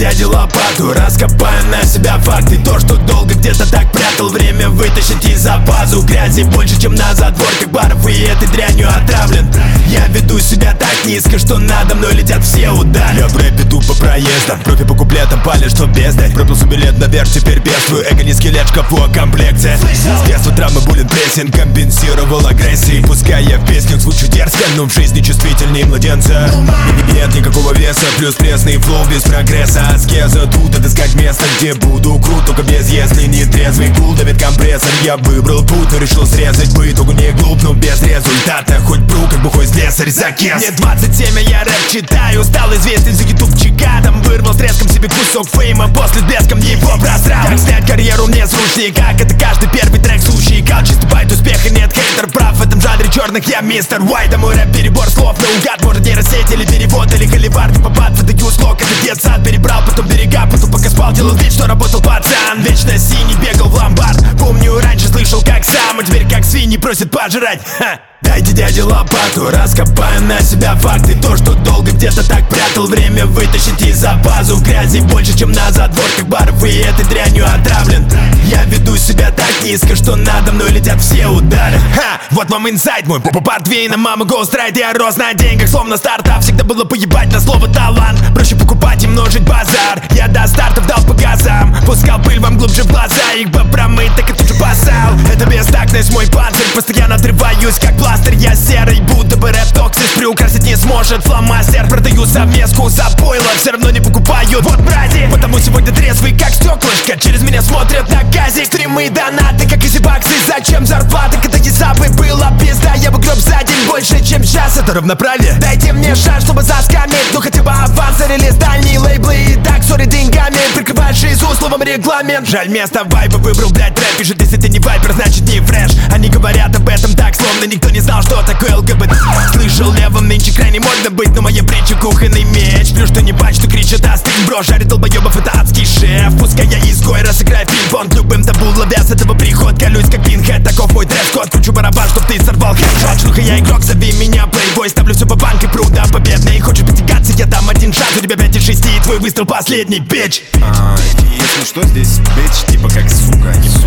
дяде лопату, раскопаю на себя факты. То, что долго где-то так прятал, время вытащить из-за пазу. Грязи больше, чем на задворках баров, и этой дрянью отравлен. Я веду себя так низко, что надо мной летят все удары. Я в рэпе тупо проездом, профи по куплетам палишь, что бездать. Пропился билет наверх, теперь бедствую. Эго не скелет, шкафу, а комплекция. С детства травмы, буллинг, прессинг компенсировал агрессией. Пускай я в песнях звучу дерзко, но в жизни чувствительнее младенца. Нет никакого веса, плюс пресный флоу без прогресса. Аскеза, тут отыскать место, где буду крут, только без если не трезвый. Кул давит компрессор, я выбрал путь, но решил срезать. По итогу не глуп, но без результата. Хоть бру, как бухой слесарь за кес. Мне 27, а я рэп читаю. Стал известен за ютубчика. Там вырвал с треском себе кусок фейма. После блеском его просрал. Как снять карьеру мне срочнее, как это каждый первый трек сущий. Кал чистый байт успеха, нет хейтер прав. В этом жанре черных я мистер Уайт. А мой рэп перебор слов наугад. Может нейросеть или перевод, или холивар. Не попад, выдаю слог, это детсад. Перебрал, потом берега, потом пока спал. Делал вид, что работал пацан. Вечно синий, бегал в ломбард. Помню, раньше слышал как сам, а теперь как свиньи просят пожрать. Дайте дяде лопату, раскопаю на себя факты. То, что долго где-то так прятал, время вытащить из-за пазу. Грязи больше, чем на задворках баров, и этой дрянью отравлен. Я веду себя так низко, что надо мной летят все удары. Вот вам инсайт мой, попа портвейна, мама гоустрайт. Я рос на деньгах, словно стартап. Всегда было поебать на слово талант. Проще покупать и множить базар. Я до стартов дал по газам, пускал пыль вам глубже в глаза. Их бы промыть, так и тут же посал. Это бестактность мой панцирь, постоянно отрываюсь как пластырь. Я серый, будто бы рэп токсис. Приукрасить не сможет фломастер. Продаю совместку за пойло, все равно не покупают. Вот братья, потому сегодня трезвый как стеклышко. Через меня смотрят на газик. Стримы и донаты, как изи баксы. Зачем зарплата, когда езабы была пизда? Я бы греб за день больше, чем час. Это равноправие. Дайте мне шанс, чтобы заскамить. Ну хотя бы аванс, релиз, дальние лейблы. И так, сори, деньгами прикрываешь жизнь словом регламент. Жаль, место вайба выбрал, блять, рэп. Пишет, если ты не вайпер, значит не фреш. Они говорят об этом так, словно никто не знал, что такое ЛГБТ. Слышал, левым нынче крайне модно быть, но мои плечи кухонный меч. Плюс что не бать, что кричат остынь, бро. Жарит долбоебов, это адский шеф. Пускай я изгой, разыграю пинг-понг. Любым табу ловя с этого приход. Колюсь как пинхед, таков мой дресс-код. Кручу барабан, чтоб ты сорвал хедшот. Шлюха, я игрок, зови меня плейбой. Ставлю все по банк и пру до победной. Хочешь потягаться, я дам один шанс. У тебя 5 из 6, и твой выстрел последний, бич. Если что, здесь бич, типа как сука, не